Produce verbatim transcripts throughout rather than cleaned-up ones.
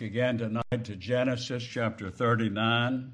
back again tonight to Genesis chapter thirty-nine.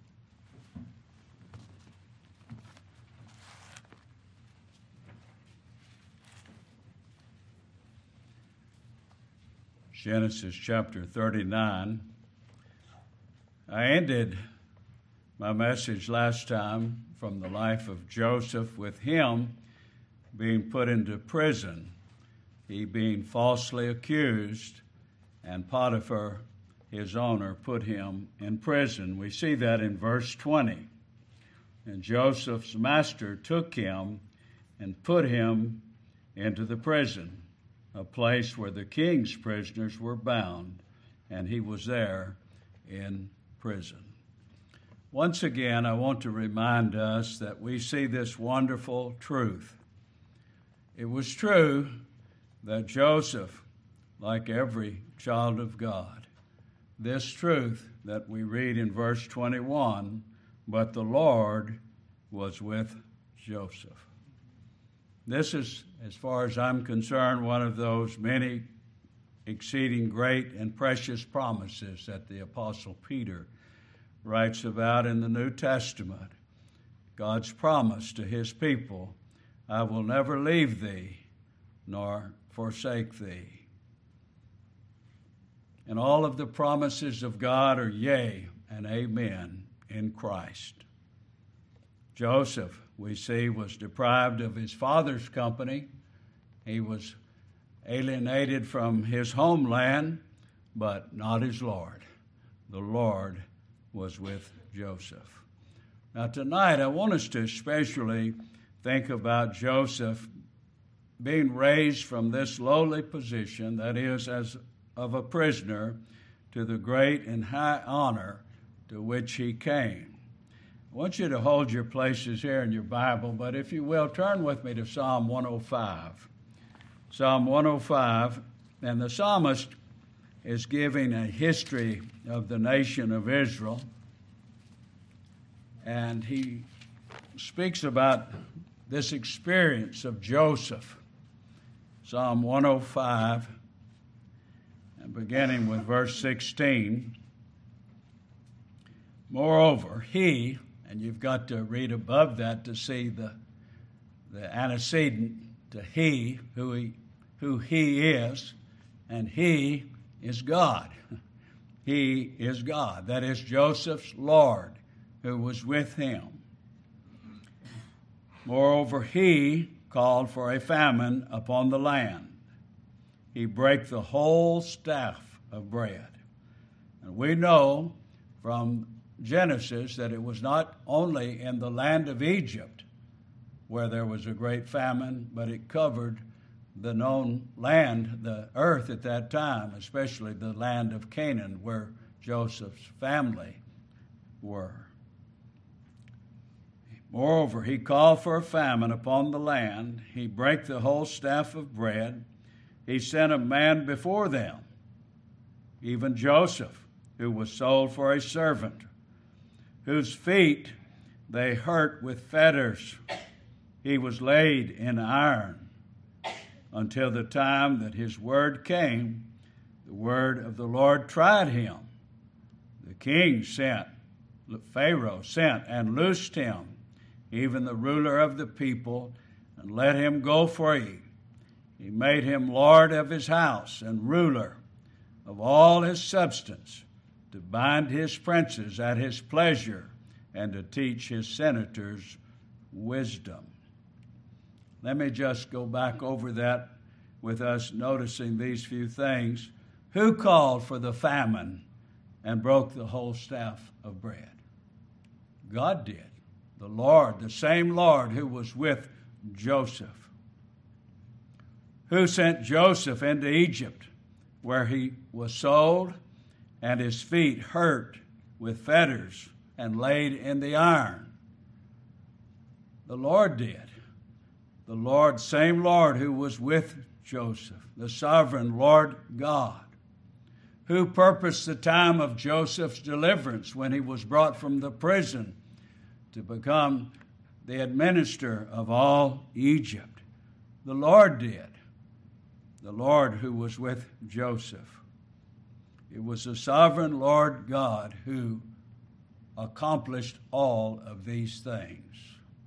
Genesis chapter thirty-nine. I ended my message last time from the life of Joseph with him being put into prison, he being falsely accused, and Potiphar, his owner, put him in prison. We see that in verse twenty. And Joseph's master took him and put him into the prison, a place where the king's prisoners were bound, and he was there in prison. Once again, I want to remind us that we see this wonderful truth. It was true that Joseph, like every child of God, this truth that we read in verse twenty-one, but the Lord was with Joseph. This is, as far as I'm concerned, one of those many exceeding great and precious promises that the Apostle Peter writes about in the New Testament. God's promise to his people, I will never leave thee nor forsake thee. And all of the promises of God are yea and amen in Christ. Joseph, we see, was deprived of his father's company. He was alienated from his homeland, but not his Lord. The Lord was with Joseph. Now tonight I want us to especially think about Joseph being raised from this lowly position, that is, as of a prisoner, to the great and high honor to which he came. I want you to hold your places here in your Bible, but if you will, turn with me to Psalm one oh five. Psalm one oh five, and the psalmist is giving a history of the nation of Israel, and he speaks about this experience of Joseph. Psalm one oh five, and beginning with verse sixteen. Moreover, he, and you've got to read above that to see the, the antecedent to he, who he, who he is, and he is God. He is God. That is Joseph's Lord, who was with him. Moreover, he called for a famine upon the land. He brake the whole staff of bread. And we know from Genesis that it was not only in the land of Egypt where there was a great famine, but it covered the known land, the earth at that time, especially the land of Canaan where Joseph's family were. Moreover, he called for a famine upon the land. He brake the whole staff of bread. He sent a man before them, even Joseph, who was sold for a servant, whose feet they hurt with fetters. He was laid in iron until the time that his word came. The word of the Lord tried him. The king sent, Pharaoh sent and loosed him, even the ruler of the people, and let him go free. He made him lord of his house and ruler of all his substance, to bind his princes at his pleasure and to teach his senators wisdom. Let me just go back over that with us, noticing these few things. Who called for the famine and broke the whole staff of bread? God did. The Lord, the same Lord who was with Joseph. Who sent Joseph into Egypt, where he was sold and his feet hurt with fetters and laid in the iron? The Lord did. The Lord, same Lord who was with Joseph, the sovereign Lord God, who purposed the time of Joseph's deliverance when he was brought from the prison to become the administrator of all Egypt. The Lord did. The Lord who was with Joseph. It was the sovereign Lord God who accomplished all of these things.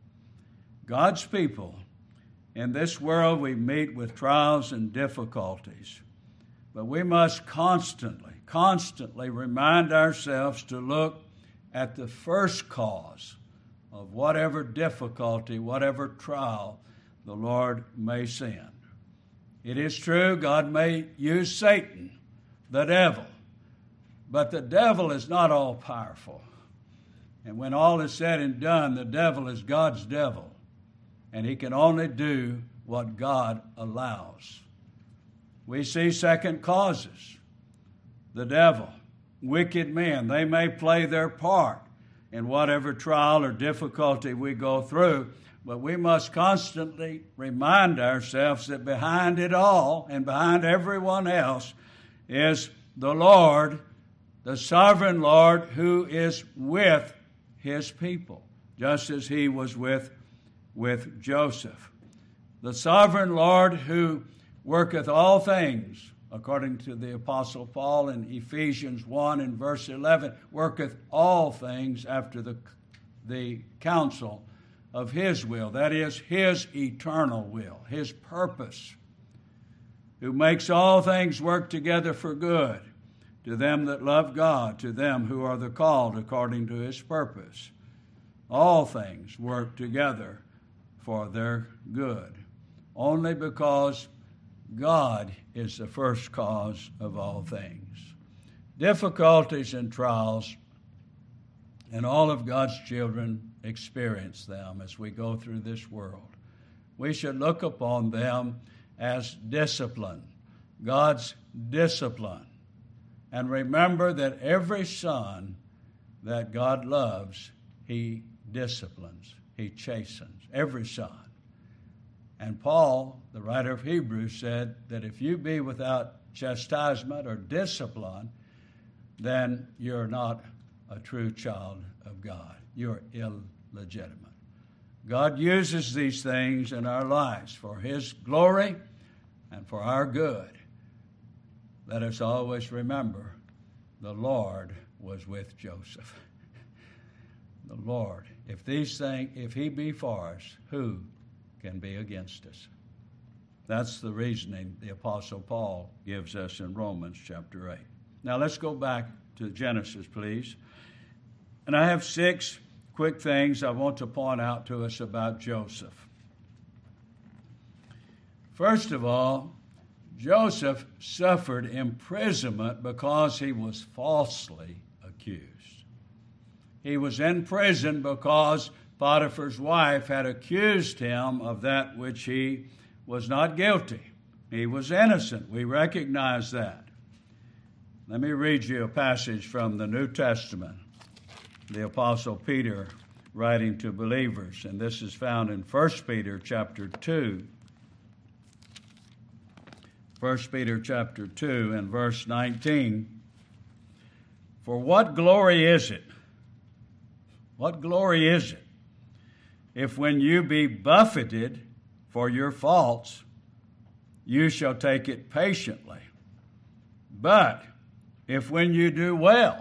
God's people, in this world we meet with trials and difficulties, but we must constantly, constantly remind ourselves to look at the first cause of whatever difficulty, whatever trial the Lord may send. It is true, God may use Satan, the devil, but the devil is not all powerful. And when all is said and done, the devil is God's devil, and he can only do what God allows. We see second causes. The devil, wicked men, they may play their part in whatever trial or difficulty we go through, but we must constantly remind ourselves that behind it all and behind everyone else is the Lord, the sovereign Lord who is with his people, just as he was with, with Joseph. The sovereign Lord who worketh all things, according to the Apostle Paul in Ephesians one and verse eleven, worketh all things after the, the counsel of his will, that is, his eternal will, his purpose, who makes all things work together for good to them that love God, to them who are the called according to his purpose. All things work together for their good, only because God is the first cause of all things. Difficulties and trials, and all of God's children experience them as we go through this world. We should look upon them as discipline, God's discipline, and remember that every son that God loves, he disciplines, he chastens, every son. And Paul, the writer of Hebrews, said that if you be without chastisement or discipline, then you're not a true child of God. You're illegitimate. God uses these things in our lives for his glory and for our good. Let us always remember the Lord was with Joseph. The Lord, if these things, if he be for us, who can be against us? That's the reasoning the Apostle Paul gives us in Romans chapter eight. Now let's go back to Genesis, please. And I have six quick things I want to point out to us about Joseph. First of all, Joseph suffered imprisonment because he was falsely accused. He was in prison because Potiphar's wife had accused him of that which he was not guilty. He was innocent. We recognize that. Let me read you a passage from the New Testament. The Apostle Peter writing to believers, and this is found in First Peter chapter two. First Peter chapter two and verse nineteen. For what glory is it? What glory is it if when you be buffeted for your faults, you shall take it patiently? But if when you do well,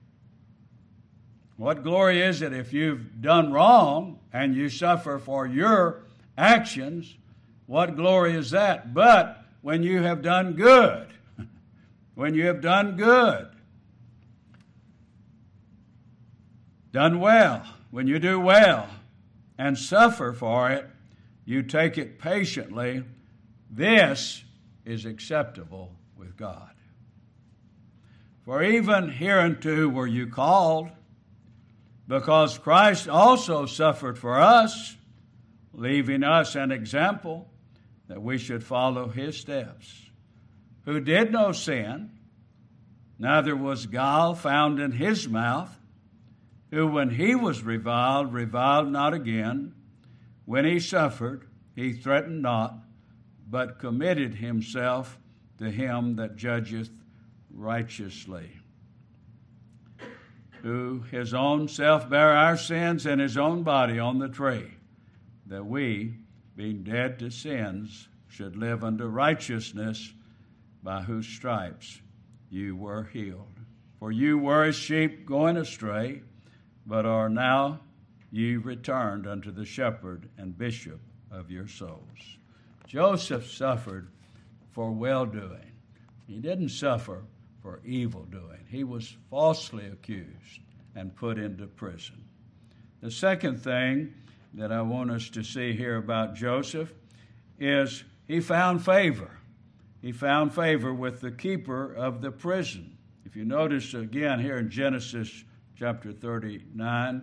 what glory is it if you've done wrong and you suffer for your actions? What glory is that? But when you have done good, when you have done good, done well, when you do well and suffer for it, you take it patiently. This is acceptable with God. For even hereunto were you called, because Christ also suffered for us, leaving us an example that we should follow his steps, who did no sin, neither was guile found in his mouth, who when he was reviled, reviled not again. When he suffered, he threatened not, but committed himself to him that judgeth righteously, who his own self bare our sins in his own body on the tree, that we, being dead to sins, should live unto righteousness, by whose stripes you were healed. For you were as sheep going astray, but are now ye returned unto the shepherd and bishop of your souls. Joseph suffered for well-doing. He didn't suffer for evil-doing. He was falsely accused and put into prison. The second thing that I want us to see here about Joseph is he found favor. He found favor with the keeper of the prison. If you notice again here in Genesis chapter thirty-nine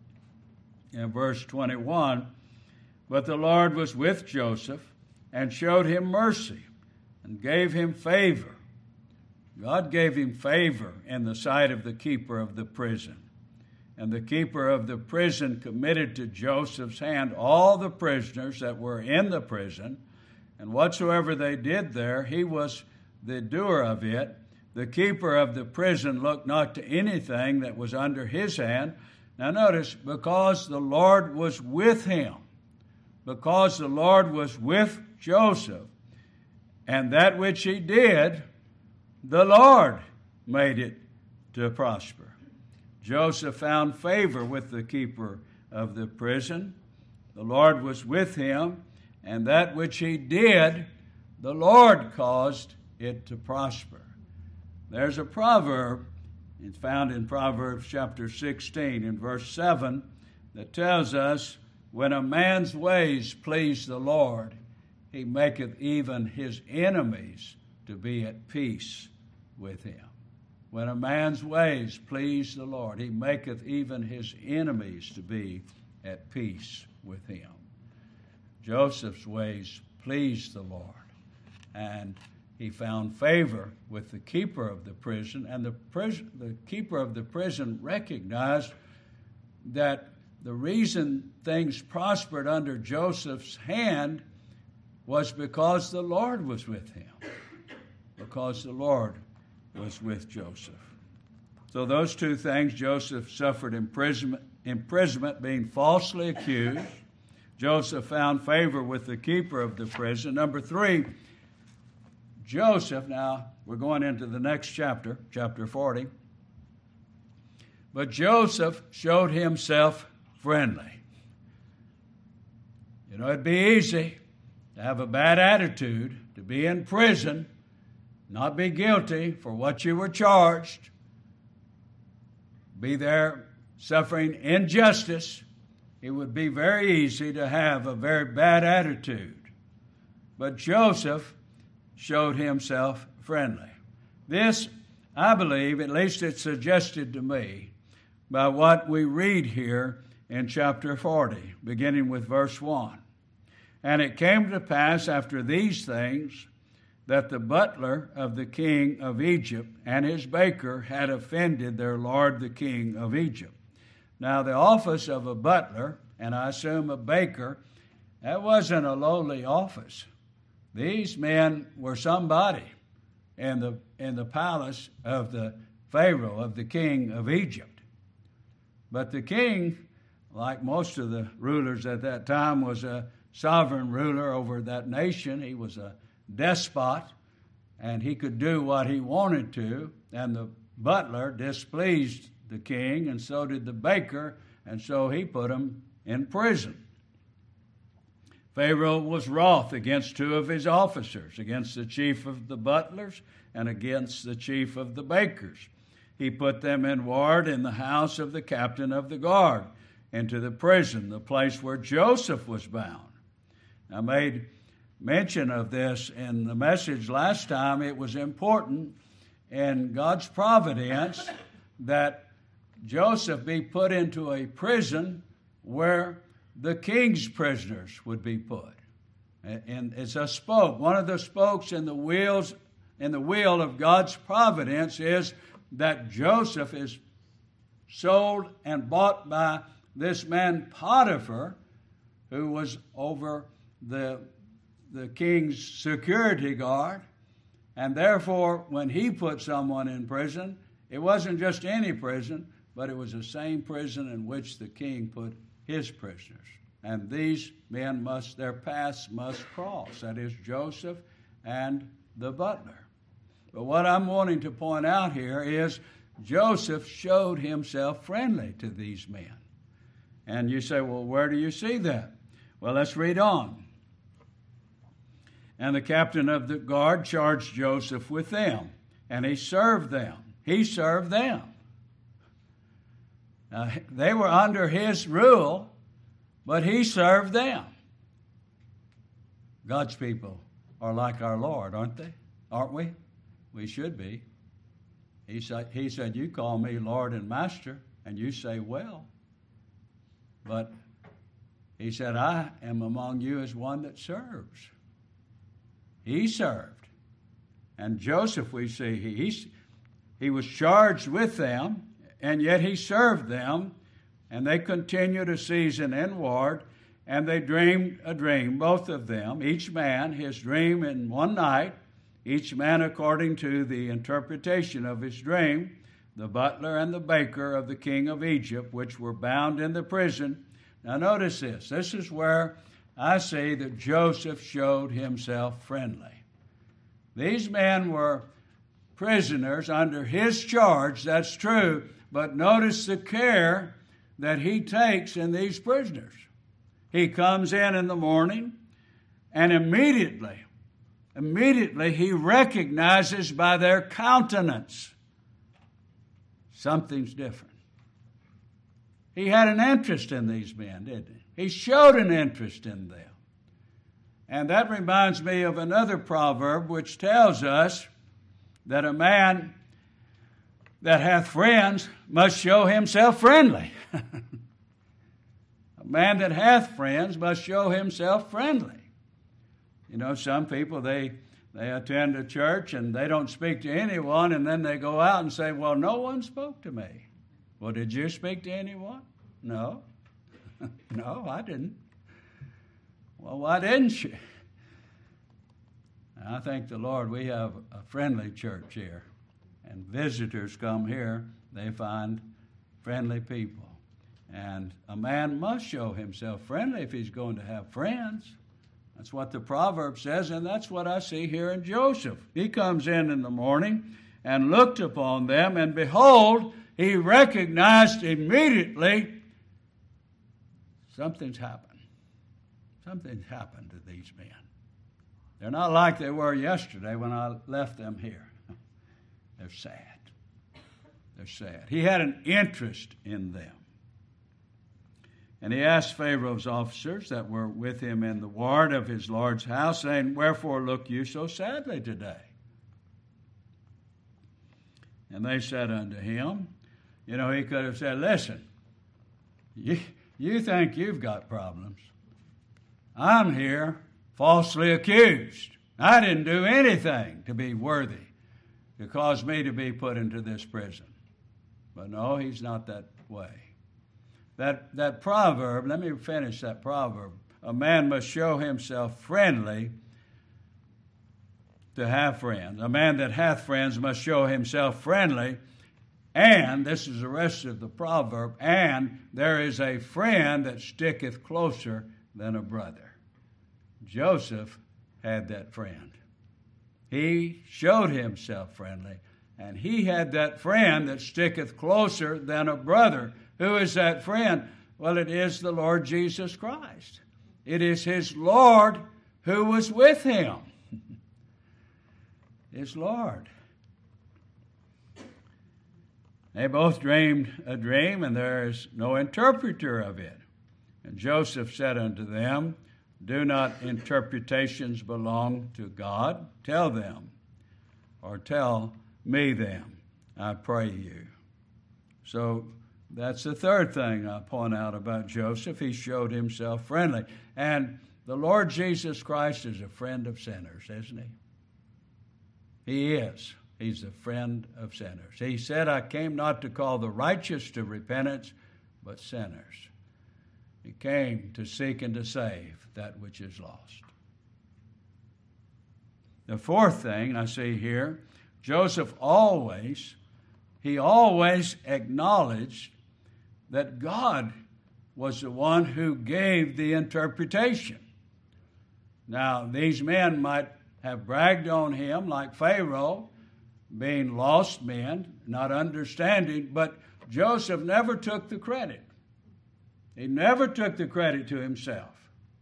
and verse twenty-one, but the Lord was with Joseph and showed him mercy and gave him favor. God gave him favor in the sight of the keeper of the prison. And the keeper of the prison committed to Joseph's hand all the prisoners that were in the prison, and whatsoever they did there, he was the doer of it. The keeper of the prison looked not to anything that was under his hand. Now notice, because the Lord was with him, because the Lord was with Joseph, and that which he did, the Lord made it to prosper. Joseph found favor with the keeper of the prison. The Lord was with him, and that which he did, the Lord caused it to prosper. There's a proverb, it's found in Proverbs chapter sixteen in verse seven, that tells us, when a man's ways please the Lord, he maketh even his enemies to be at peace with him. When a man's ways please the Lord, he maketh even his enemies to be at peace with him. Joseph's ways pleased the Lord, and he found favor with the keeper of the prison, and the, prison, the keeper of the prison recognized that the reason things prospered under Joseph's hand was because the Lord was with him, because the Lord was with Joseph. So those two things, Joseph suffered imprisonment, imprisonment, being falsely accused. Joseph found favor with the keeper of the prison. Number three, Joseph, now we're going into the next chapter, chapter forty. But Joseph showed himself friendly. You know, it'd be easy to have a bad attitude, to be in prison, not be guilty for what you were charged, be there suffering injustice. It would be very easy to have a very bad attitude. But Joseph showed himself friendly. This, I believe, at least it's suggested to me, by what we read here in chapter forty, beginning with verse one. And it came to pass after these things that the butler of the king of Egypt and his baker had offended their lord the king of Egypt. Now the office of a butler, and I assume a baker, that wasn't a lowly office. These men were somebody in the, in the palace of the Pharaoh, of the king of Egypt. But the king, like most of the rulers at that time, was a sovereign ruler over that nation. He was a despot, and he could do what he wanted to, and the butler displeased the king, and so did the baker, and so he put him in prison. Pharaoh was wroth against two of his officers, against the chief of the butlers and against the chief of the bakers. He put them in ward in the house of the captain of the guard, into the prison, the place where Joseph was bound. I made mention of this in the message last time. It was important in God's providence that Joseph be put into a prison where the king's prisoners would be put. And it's a spoke. One of the spokes in the wheels, in the wheel of God's providence is that Joseph is sold and bought by this man Potiphar, who was over the, the king's security guard. And therefore, when he put someone in prison, it wasn't just any prison, but it was the same prison in which the king put his prisoners. And these men must, their paths must cross. That is Joseph and the butler. But what I'm wanting to point out here is Joseph showed himself friendly to these men. And you say, well, where do you see that? Well, let's read on. And the captain of the guard charged Joseph with them, and he served them. He served them. Now, they were under his rule, but he served them. God's people are like our Lord, aren't they? Aren't we? We should be. He said, he said, you call me Lord and Master, and you say, well. But he said, I am among you as one that serves. He served. And Joseph, we see, he, he was charged with them, and yet he served them, and they continued a season in ward, and they dreamed a dream, both of them, each man his dream in one night, each man according to the interpretation of his dream, the butler and the baker of the king of Egypt, which were bound in the prison. Now notice this. This is where I see that Joseph showed himself friendly. These men were prisoners under his charge, that's true, but notice the care that he takes in these prisoners. He comes in in the morning, and immediately, immediately he recognizes by their countenance something's different. He had an interest in these men, didn't he? He showed an interest in them. And that reminds me of another proverb which tells us that a man that hath friends must show himself friendly. A man that hath friends must show himself friendly. You know, some people, they they attend a church and they don't speak to anyone, and then they go out and say, well, no one spoke to me. Well, did you speak to anyone? No. No, I didn't. Well, why didn't you? I thank the Lord we have a friendly church here. And visitors come here, they find friendly people. And a man must show himself friendly if he's going to have friends. That's what the proverb says, and that's what I see here in Joseph. He comes in in the morning and looked upon them, and behold, he recognized immediately something's happened. Something's happened to these men. They're not like they were yesterday when I left them here. They're sad. They're sad. He had an interest in them. And he asked Pharaoh's officers that were with him in the ward of his lord's house, saying, wherefore look you so sadly today? And they said unto him, you know, he could have said, listen, you, you think you've got problems. I'm here falsely accused. I didn't do anything to be worthy to cause me to be put into this prison. But no, he's not that way. That, that proverb, let me finish that proverb. A man must show himself friendly to have friends. A man that hath friends must show himself friendly. And, this is the rest of the proverb, and there is a friend that sticketh closer than a brother. Joseph had that friend. He showed himself friendly, and he had that friend that sticketh closer than a brother. Who is that friend? Well, it is the Lord Jesus Christ. It is his Lord who was with him. His Lord. They both dreamed a dream, and there is no interpreter of it. And Joseph said unto them, do not interpretations belong to God? Tell them, or tell me them, I pray you. So that's the third thing I point out about Joseph. He showed himself friendly. And the Lord Jesus Christ is a friend of sinners, isn't he? He is. He's a friend of sinners. He said, I came not to call the righteous to repentance, but sinners. He came to seek and to save that which is lost. The fourth thing I see here, Joseph always, he always acknowledged that God was the one who gave the interpretation. Now, these men might have bragged on him like Pharaoh, being lost men, not understanding, but Joseph never took the credit. He never took the credit to himself.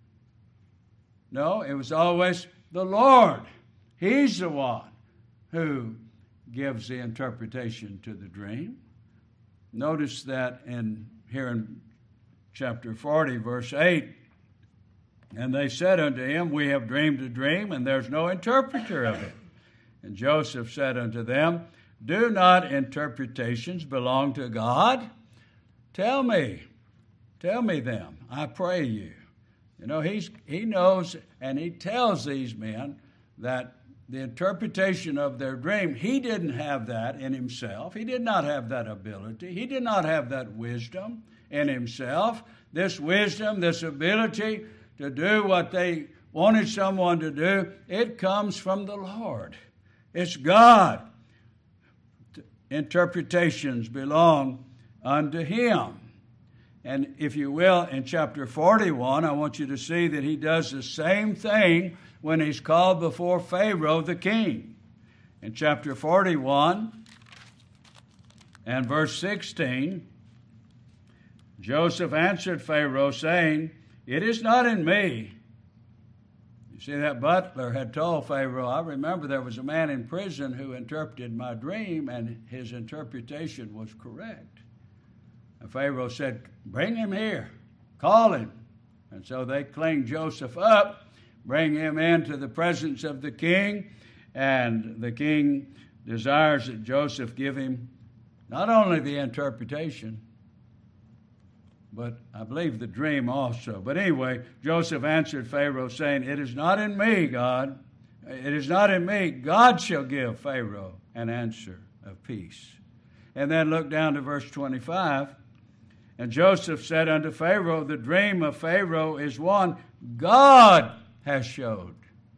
No, it was always the Lord. He's the one who gives the interpretation to the dream. Notice that in here in chapter forty, verse eight, and they said unto him, we have dreamed a dream, and there's no interpreter of it. And Joseph said unto them, do not interpretations belong to God? Tell me, tell me them, I pray you. You know, he's, he knows and he tells these men that the interpretation of their dream, he didn't have that in himself. He did not have that ability. He did not have that wisdom in himself. This wisdom, this ability to do what they wanted someone to do, it comes from the Lord. It's God. Interpretations belong unto him. And if you will, in chapter forty-one, I want you to see that he does the same thing when he's called before Pharaoh the king. In chapter forty-one and verse sixteen, Joseph answered Pharaoh, saying, it is not in me. You see, that butler had told Pharaoh, I remember there was a man in prison who interpreted my dream, and his interpretation was correct. And Pharaoh said, bring him here, call him. And so they cleaned Joseph up, bring him into the presence of the king, and the king desires that Joseph give him not only the interpretation, but I believe the dream also. But anyway, Joseph answered Pharaoh, saying, it is not in me, God. It is not in me. God shall give Pharaoh an answer of peace. And then look down to verse twenty-five. And Joseph said unto Pharaoh, the dream of Pharaoh is one God has showed.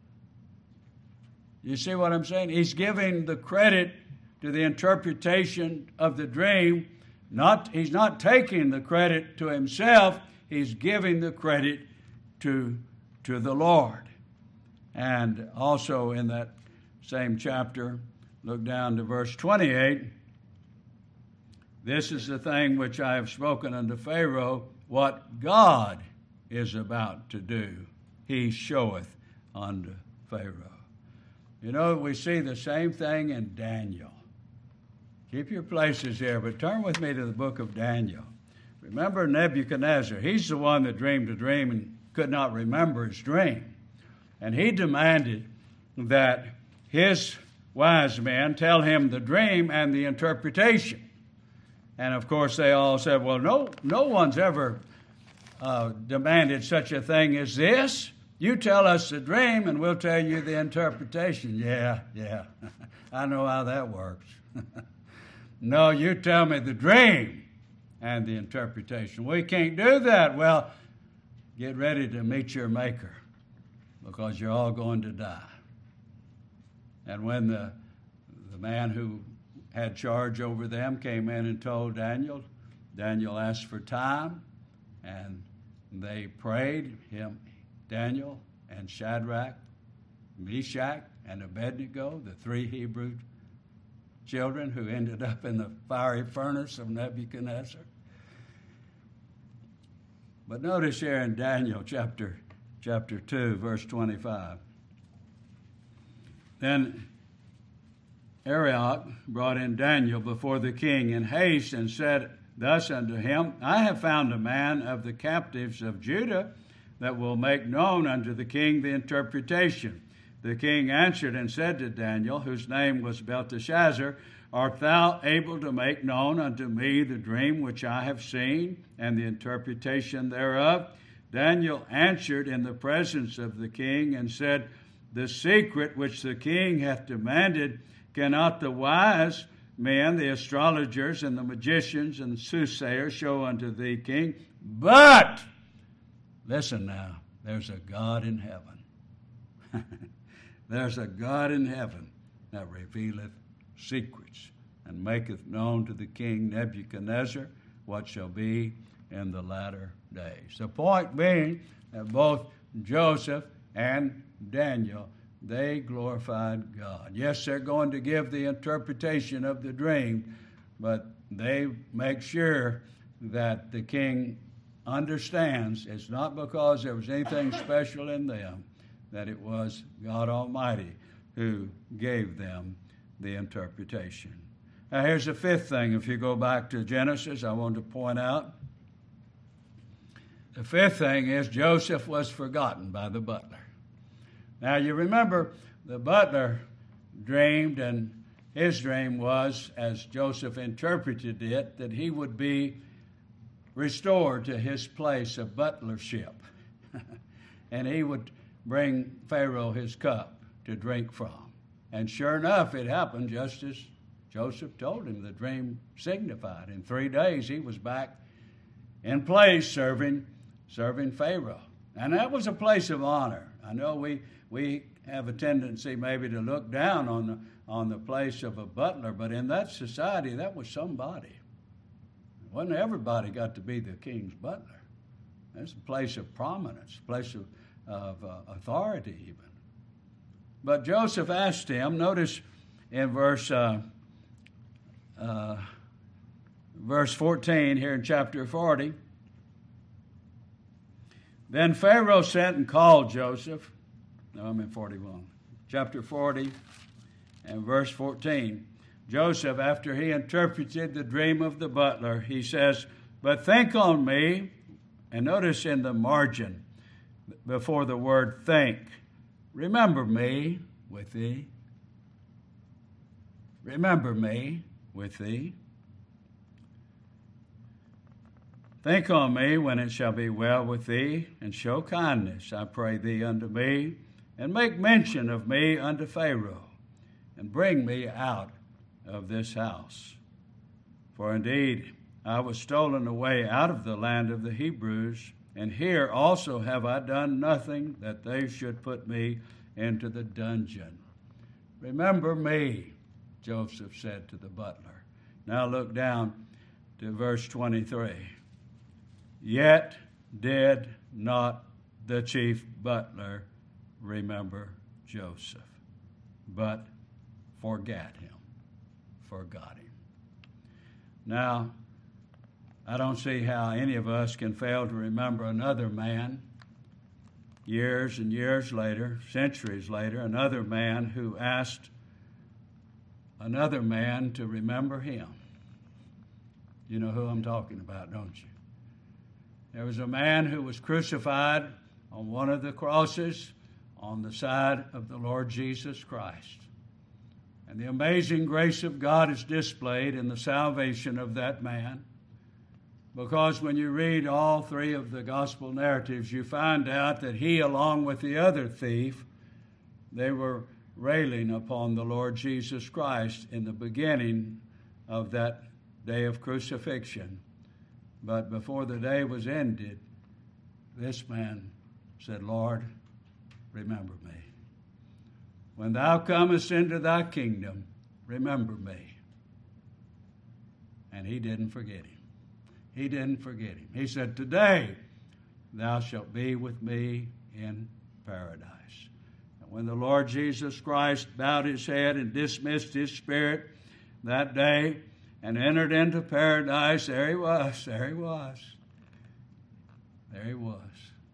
You see what I'm saying? He's giving the credit to the interpretation of the dream. Not, he's not taking the credit to himself. He's giving the credit to, to the Lord. And also in that same chapter, look down to verse twenty-eight. This is the thing which I have spoken unto Pharaoh, what God is about to do, he showeth unto Pharaoh. You know, we see the same thing in Daniel. Keep your places here, but turn with me to the book of Daniel. Remember Nebuchadnezzar. He's the one that dreamed a dream and could not remember his dream. And he demanded that his wise men tell him the dream and the interpretation. And of course they all said, well, no, no one's ever uh, demanded such a thing as this. You tell us the dream and we'll tell you the interpretation. Yeah, yeah, I know how that works. No, you tell me the dream and the interpretation. We can't do that. Well, get ready to meet your maker because you're all going to die. And when the, the man who had charge over them came in and told Daniel, Daniel asked for time, and they prayed, him, Daniel and Shadrach, Meshach, and Abednego, the three Hebrew children who ended up in the fiery furnace of Nebuchadnezzar. But notice here in Daniel chapter, chapter two, verse twenty-five. Then Arioch brought in Daniel before the king in haste and said thus unto him, I have found a man of the captives of Judah that will make known unto the king the interpretation. The king answered and said to Daniel, whose name was Belteshazzar, art thou able to make known unto me the dream which I have seen and the interpretation thereof? Daniel answered in the presence of the king and said, the secret which the king hath demanded cannot the wise men, the astrologers and the magicians and the soothsayers show unto thee, king. But, listen now, there's a God in heaven. There's a God in heaven that revealeth secrets and maketh known to the king Nebuchadnezzar what shall be in the latter days. The point being that both Joseph and Daniel they glorified God. Yes, they're going to give the interpretation of the dream, but they make sure that the king understands it's not because there was anything special in them, that it was God Almighty who gave them the interpretation. Now here's the fifth thing. If you go back to Genesis, I want to point out, the fifth thing is Joseph was forgotten by the butler. Now you remember the butler dreamed, and his dream was, as Joseph interpreted it, that he would be restored to his place of butlership. And he would bring Pharaoh his cup to drink from. And sure enough, it happened just as Joseph told him the dream signified. In three days, he was back in place serving, serving Pharaoh. And that was a place of honor. I know we we have a tendency maybe to look down on the, on the place of a butler, but in that society, that was somebody. Wasn't everybody got to be the king's butler. That's a place of prominence, a place of, of uh, authority even. But Joseph asked him, notice in verse uh, uh, verse fourteen here in chapter forty, then Pharaoh sent and called Joseph. No, I'm in forty-one. Chapter forty and verse fourteen. Joseph, after he interpreted the dream of the butler, he says, but think on me, and notice in the margin before the word think, remember me with thee. Remember me with thee. Think on me when it shall be well with thee, and show kindness, I pray thee, unto me, and make mention of me unto Pharaoh, and bring me out of this house. For indeed I was stolen away out of the land of the Hebrews, and here also have I done nothing that they should put me into the dungeon. Remember me, Joseph said to the butler. Now look down to verse twenty-three. Yet did not the chief butler remember Joseph, but forgot him. Forgot him. Now, I don't see how any of us can fail to remember another man, years and years later, centuries later, another man who asked another man to remember him. You know who I'm talking about, don't you? There was a man who was crucified on one of the crosses on the side of the Lord Jesus Christ. And the amazing grace of God is displayed in the salvation of that man. Because when you read all three of the gospel narratives, you find out that he, along with the other thief, they were railing upon the Lord Jesus Christ in the beginning of that day of crucifixion. But before the day was ended, this man said, Lord, remember me. When thou comest into thy kingdom, remember me. And he didn't forget him. He didn't forget him. He said, today thou shalt be with me in paradise. And when the Lord Jesus Christ bowed his head and dismissed his spirit that day and entered into paradise, there he was, there he was. There he was.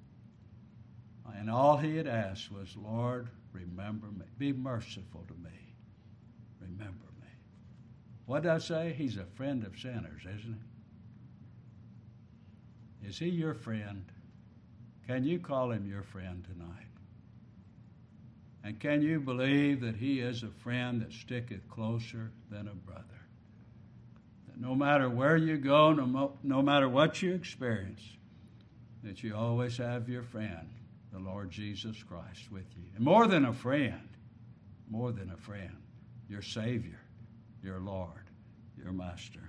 And all he had asked was, Lord, remember me. Be merciful to me. Remember me. What did I say? He's a friend of sinners, isn't he? Is he your friend? Can you call him your friend tonight? And can you believe that he is a friend that sticketh closer than a brother? That no matter where you go, no, no matter what you experience, that you always have your friend, the Lord Jesus Christ, with you. And more than a friend, more than a friend, your Savior, your Lord, your Master.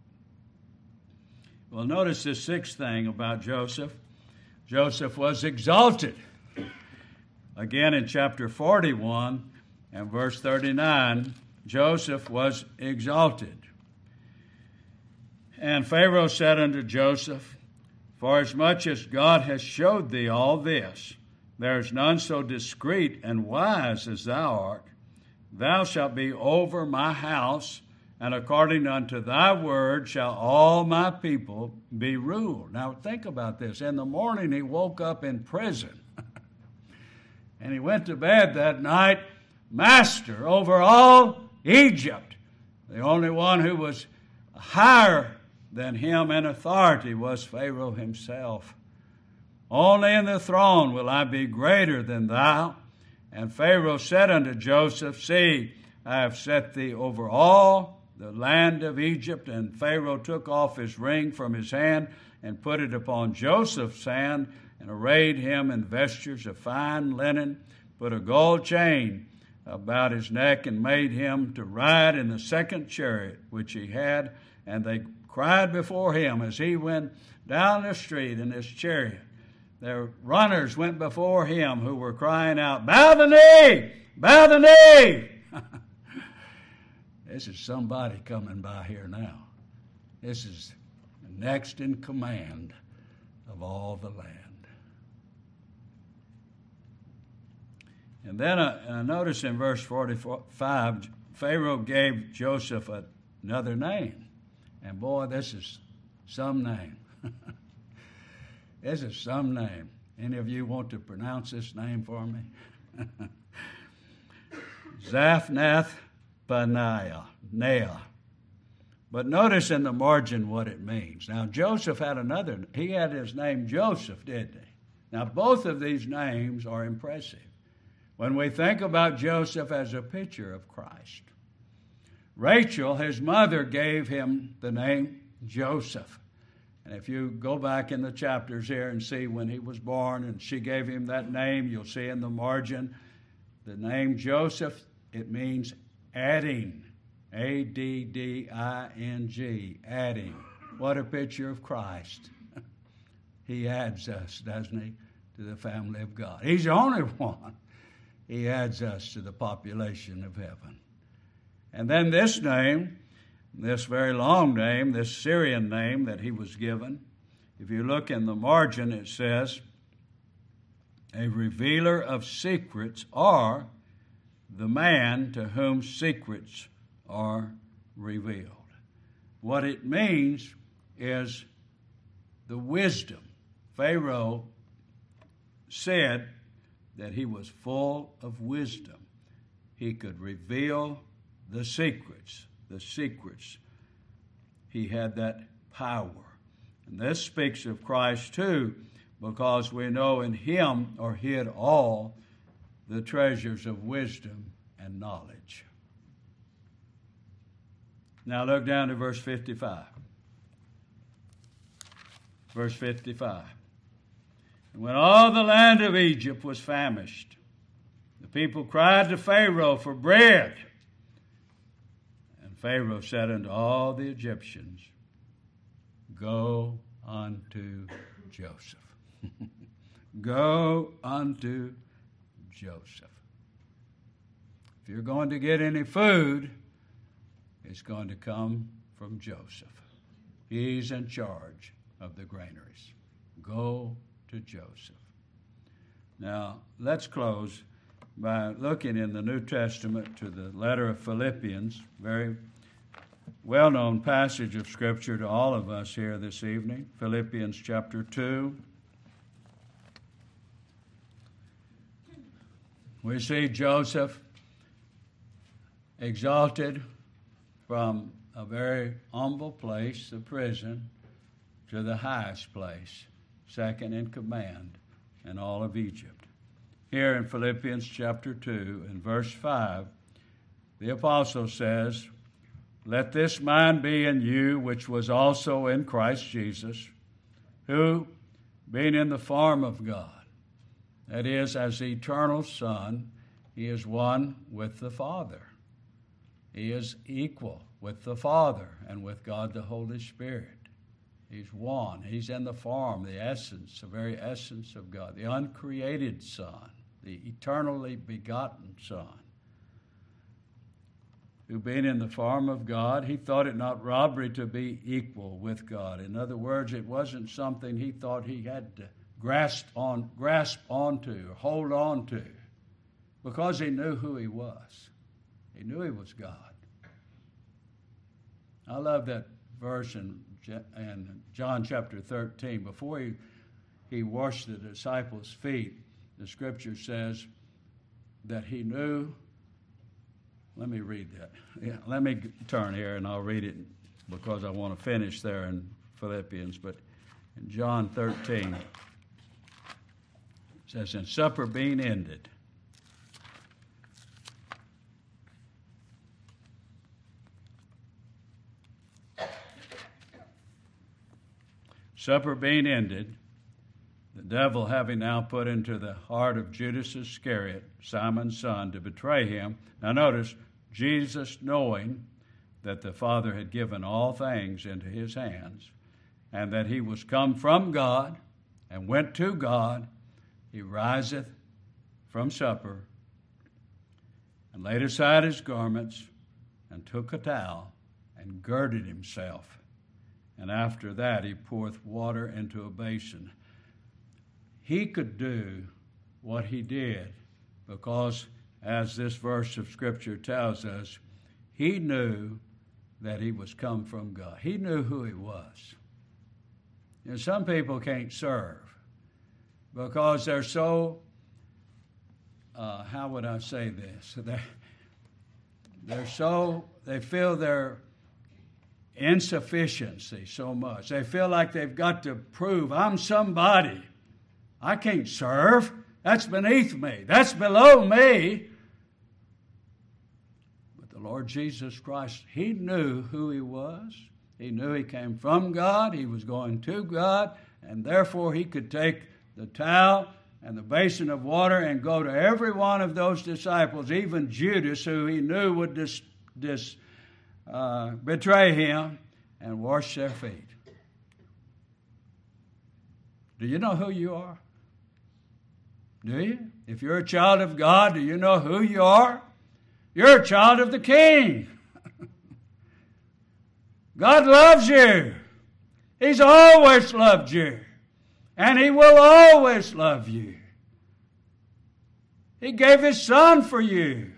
Well, notice this sixth thing about Joseph. Joseph was exalted. Again, in chapter forty-one and verse thirty-nine, Joseph was exalted. And Pharaoh said unto Joseph, forasmuch as God has showed thee all this, there is none so discreet and wise as thou art. Thou shalt be over my house, and according unto thy word shall all my people be ruled. Now think about this. In the morning he woke up in prison, and he went to bed that night master over all Egypt. The only one who was higher than him in authority was Pharaoh himself. Only in the throne will I be greater than thou. And Pharaoh said unto Joseph, See, I have set thee over all the land of Egypt. And Pharaoh took off his ring from his hand and put it upon Joseph's hand, and arrayed him in vestures of fine linen, put a gold chain about his neck, and made him to ride in the second chariot which he had. And they cried before him as he went down the street in his chariot. Their runners went before him who were crying out, Bow the knee! Bow the knee! This is somebody coming by here now. This is the next in command of all the land. And then uh, uh, notice in verse forty-five, Pharaoh gave Joseph a, another name. And boy, this is some name. This is some name. Any of you want to pronounce this name for me? Zaphnath Paneah. Neah. But notice in the margin what it means. Now, Joseph had another, he had his name Joseph, didn't he? Now, both of these names are impressive when we think about Joseph as a picture of Christ. Rachel, his mother, gave him the name Joseph. And if you go back in the chapters here and see when he was born and she gave him that name, you'll see in the margin the name Joseph, it means adding. A D D I N G, adding. What a picture of Christ. He adds us, doesn't he, to the family of God. He's the only one. He adds us to the population of heaven. And then this name, this very long name, this Syrian name that he was given, if you look in the margin, it says, a revealer of secrets, or the man to whom secrets are revealed. What it means is the wisdom. Pharaoh said that he was full of wisdom. He could reveal the secrets, the secrets. He had that power. And this speaks of Christ too, because we know in him are hid all the treasures of wisdom and knowledge. Now look down to verse fifty-five. Verse fifty-five. And when all the land of Egypt was famished, the people cried to Pharaoh for bread. And Pharaoh said unto all the Egyptians, Go unto Joseph. Go unto Joseph. If you're going to get any food, it's going to come from Joseph. He's in charge of the granaries. Go to Joseph. Now, let's close by looking in the New Testament to the letter of Philippians, very well-known passage of Scripture to all of us here this evening. Philippians chapter two. We see Joseph exalted from a very humble place, the prison, to the highest place, second in command in all of Egypt. Here in Philippians chapter two, in verse five, the apostle says, Let this mind be in you, which was also in Christ Jesus, who, being in the form of God, that is, as the eternal Son, he is one with the Father. He is equal with the Father and with God the Holy Spirit. He's one. He's in the form, the essence, the very essence of God, the uncreated Son, the eternally begotten Son, who being in the form of God, he thought it not robbery to be equal with God. In other words, it wasn't something he thought he had to grasp on, grasp onto, or hold on to, because he knew who he was. He knew he was God. I love that verse in, in John chapter thirteen. Before he, he washed the disciples' feet, the scripture says that he knew. Let me read that. Yeah, let me turn here and I'll read it because I want to finish there in Philippians. But in John thirteen, it says, "And supper being ended, supper being ended, the devil having now put into the heart of Judas Iscariot, Simon's son, to betray him." Now notice, Jesus, knowing that the Father had given all things into his hands, and that he was come from God and went to God, he riseth from supper, and laid aside his garments, and took a towel, and girded himself. And after that he poureth water into a basin. He could do what he did because, as this verse of Scripture tells us, he knew that he was come from God. He knew who he was. And some people can't serve because they're so, uh, how would I say this? They're, they're so, they feel their insufficiency so much. They feel like they've got to prove, I'm somebody. I can't serve. That's beneath me. That's below me. But the Lord Jesus Christ, he knew who he was. He knew he came from God. He was going to God. And therefore he could take the towel and the basin of water and go to every one of those disciples, even Judas, who he knew would dis, dis, uh, betray him, and wash their feet. Do you know who you are? Do you? If you're a child of God, do you know who you are? You're a child of the King. God loves you. He's always loved you. And he will always love you. He gave his Son for you.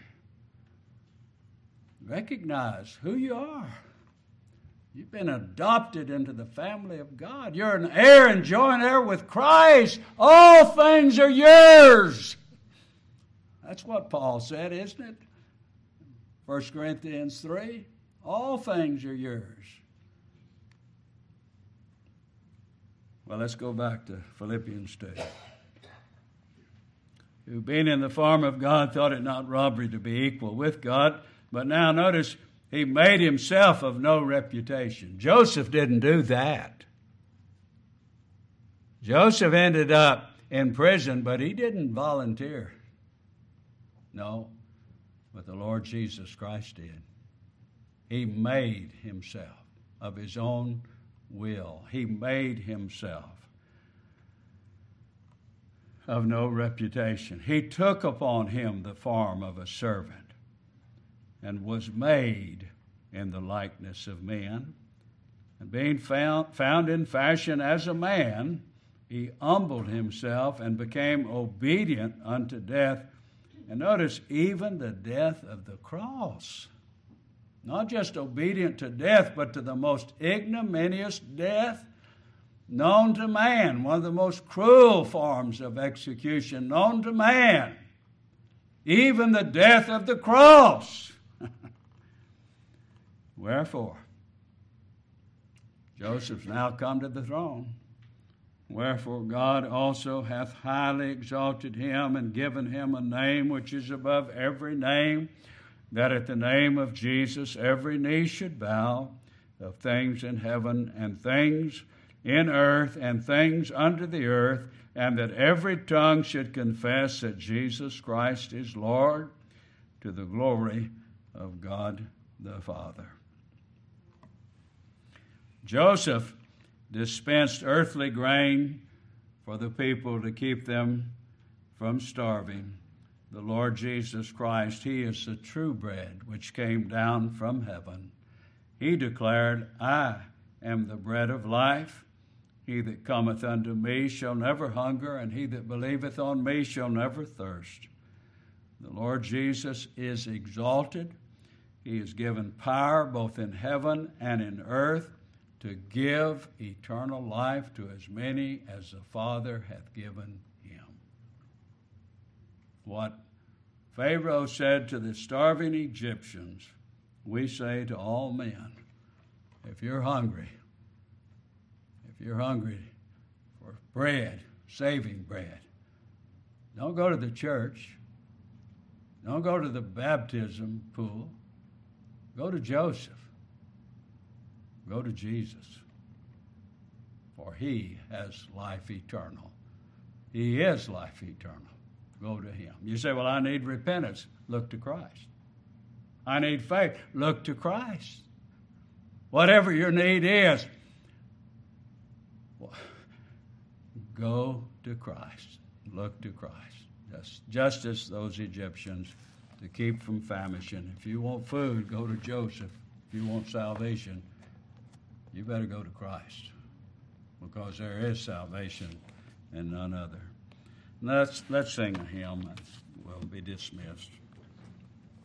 Recognize who you are. You've been adopted into the family of God. You're an heir and joint heir with Christ. All things are yours. That's what Paul said, isn't it? First Corinthians three. All things are yours. Well, let's go back to Philippians two. Who, being in the form of God, thought it not robbery to be equal with God. But now notice, he made himself of no reputation. Joseph didn't do that. Joseph ended up in prison, but he didn't volunteer. No, but the Lord Jesus Christ did. He made himself of his own will. He made himself of no reputation. He took upon him the form of a servant, and was made in the likeness of men. And being found, found in fashion as a man, he humbled himself and became obedient unto death. And notice, even the death of the cross. Not just obedient to death, but to the most ignominious death known to man. One of the most cruel forms of execution known to man. Even the death of the cross. Wherefore, Joseph's now come to the throne. Wherefore God also hath highly exalted him and given him a name which is above every name, that at the name of Jesus every knee should bow, of things in heaven and things in earth and things under the earth, and that every tongue should confess that Jesus Christ is Lord, to the glory of God the Father. Joseph dispensed earthly grain for the people to keep them from starving. The Lord Jesus Christ, he is the true bread which came down from heaven. He declared, I am the bread of life. He that cometh unto me shall never hunger, and he that believeth on me shall never thirst. The Lord Jesus is exalted. He is given power both in heaven and in earth to give eternal life to as many as the Father hath given him. What Pharaoh said to the starving Egyptians, we say to all men, if you're hungry, if you're hungry for bread, saving bread, don't go to the church. Don't go to the baptism pool. Go to Joseph. Go to Jesus. For he has life eternal. He is life eternal. Go to him. You say, well, I need repentance. Look to Christ. I need faith. Look to Christ. Whatever your need is, go to Christ. Look to Christ. Just, just as those Egyptians, to keep from famishing. If you want food, go to Joseph. If you want salvation, you better go to Christ, because there is salvation and none other. Let's, let's sing a hymn and we'll be dismissed.